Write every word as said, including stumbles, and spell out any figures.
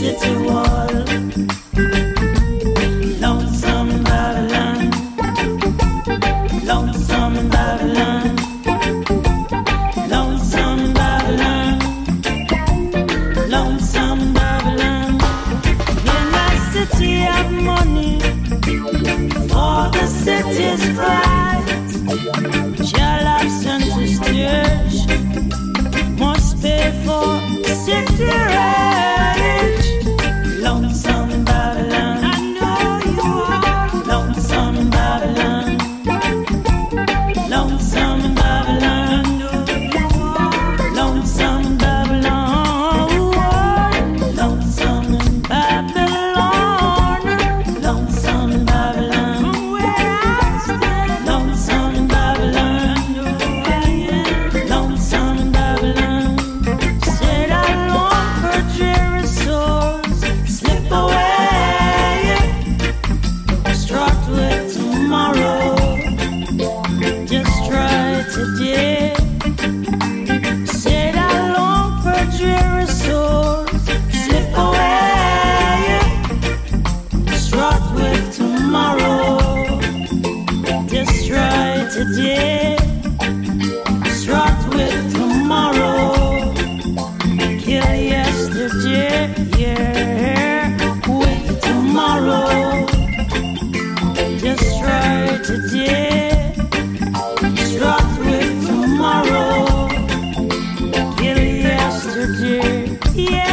city wall. Lonesome Babylon, lonesome Babylon, lonesome Babylon, lonesome Babylon. In my city of money, for the city's pride, shall absent to steers, must pay for city rent. Lonesome Babylon, I know you are. Lonesome Babylon, lonesome Babylon, I know you are. Lonesome Babylon, lonesome Babylon, lonesome Babylon, where I stand. Lonesome Babylon, lonesome Babylon. Said I long for dreary souls, slip away, start with tomorrow, just try today. Said I long for dreary souls, slip away, start with tomorrow, just try today. Start with tomorrow, kill yesterday, yeah, with tomorrow, just try today. Start with tomorrow, kill yesterday, yeah.